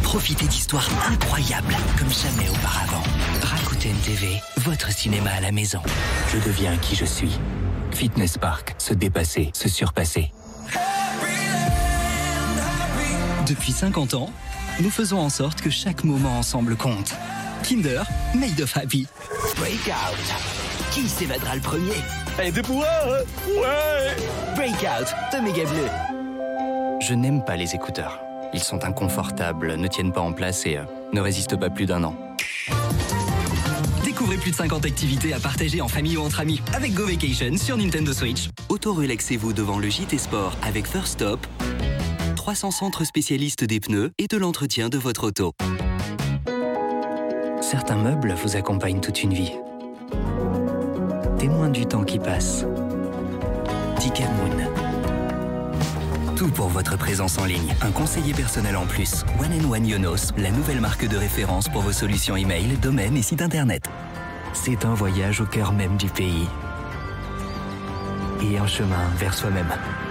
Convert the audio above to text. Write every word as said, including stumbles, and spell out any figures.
Profitez d'histoires incroyables comme jamais auparavant. Rakuten T V, votre cinéma à la maison. Je deviens qui je suis. Fitness Park, se dépasser, se surpasser. Depuis cinquante ans, nous faisons en sorte que chaque moment ensemble compte. Kinder, made of happy. Breakout. Qui s'évadera le premier? Aide-moi. Ouais. Breakout, de méga bleu. Je n'aime pas les écouteurs. Ils sont inconfortables, ne tiennent pas en place et euh, ne résistent pas plus d'un an. Découvrez plus de cinquante activités à partager en famille ou entre amis avec Go Vacation sur Nintendo Switch. Auto-relaxez-vous devant le J T Sport avec First Stop, trois cents centres spécialistes des pneus et de l'entretien de votre auto. Certains meubles vous accompagnent toute une vie. Témoins du temps qui passe. Tikamoon. Tout pour votre présence en ligne. Un conseiller personnel en plus. One and One Yonos, la nouvelle marque de référence pour vos solutions email, domaine et site internet. C'est un voyage au cœur même du pays. Et un chemin vers soi-même.